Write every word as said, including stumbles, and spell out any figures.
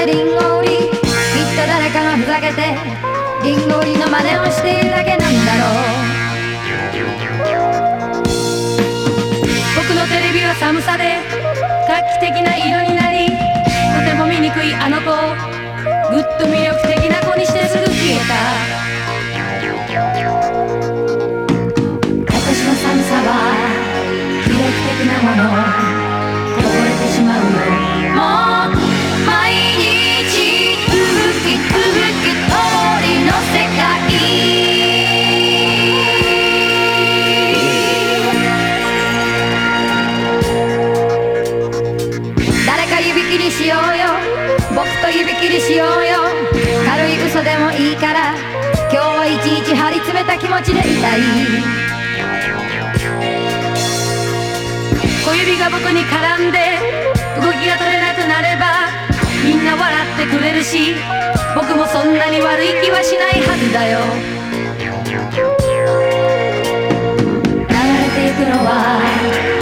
でリンゴ売り、きっと誰かがふざけてリンゴ売りの真似をしているだけなんだろう。僕のテレビは寒さで画期的な色になり、とても見にくいあの子をぐっと魅力的な子にしてすぐ消えた。私の寒さは魅力的なもの、こぼれてしまうよ。もう毎日吹き吹く通りの世界、誰か指切りしようよ、僕と指切りしようよ。軽い嘘でもいいから今日はいちいち張り詰めた気持ちでいたい。小指が僕に絡んで動きが取れなくなればみんな笑ってくれるし、僕もそんなに悪い気はしないはずだよ。流れてゆくのは